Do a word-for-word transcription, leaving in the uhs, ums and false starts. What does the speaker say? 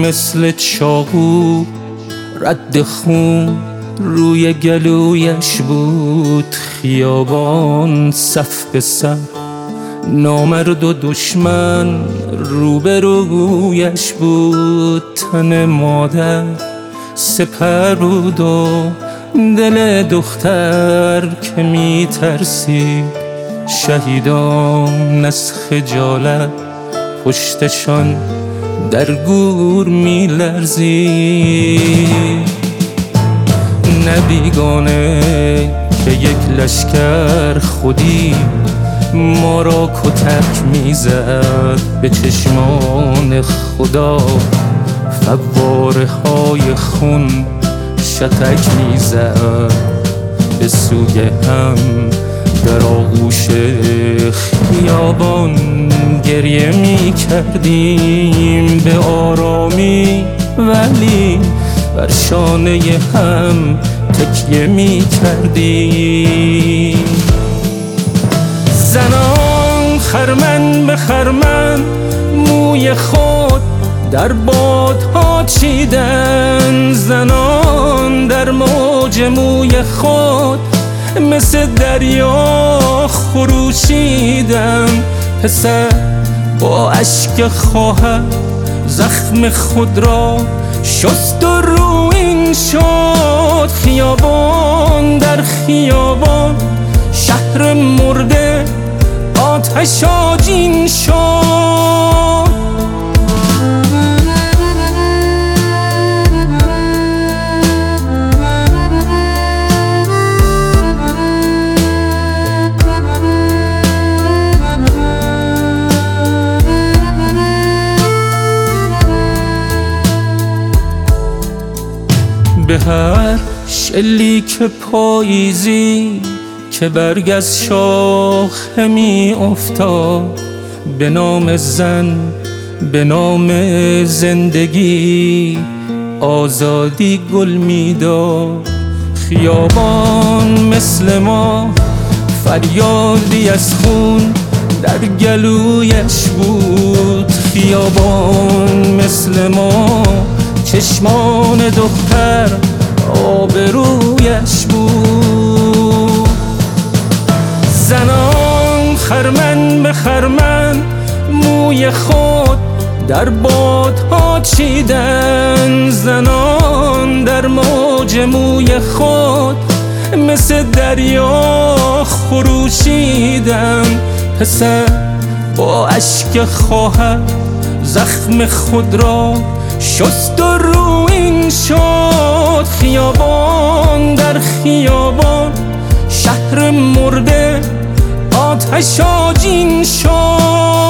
مثل چاقو رد خون روی گلویش بود. خیابان صف به صف، نامرد و دشمن روبرویش بود. تن مادر سپر بود و دل دختر که می ترسید. شهیدان از خجالت پشتشان در گور می لرزید. نه بیگانه که یک لشکر خودی ما را کتک میزد. به چشمان خدا فواره های خون شتک میزد. به سوی هم در آغوش خیابان گریه میکردیم به آرامی، ولی بر شانه هم تکیه میکردیم. زنان خرمن به خرمن موی خود در بادها چیدن. زنان در موج موی خود مثل دریا خروشیدن. پسر با اشک خواهر زخم خود را شست و رویین شد. خیابان در خیابان شهر مرده آتش آجین شد. به هر شلیک پاییزی که برگ از شاخه می افتاد، به نام زن به نام زندگی آزادی گل می داد. خیابان مثل ما فریادی از خون در گلویش بود. خیابان مثل ما چشمان دختر آبرویش بود. زنان خرمن به خرمن موی خود در بادها چیدن. زنان در موج موی خود مثل دریا خروشیدن. پسر با اشک خواهر زخم خود را شست و رویین شد. خیابان در خیابان شهر مرده آتش آجین شد.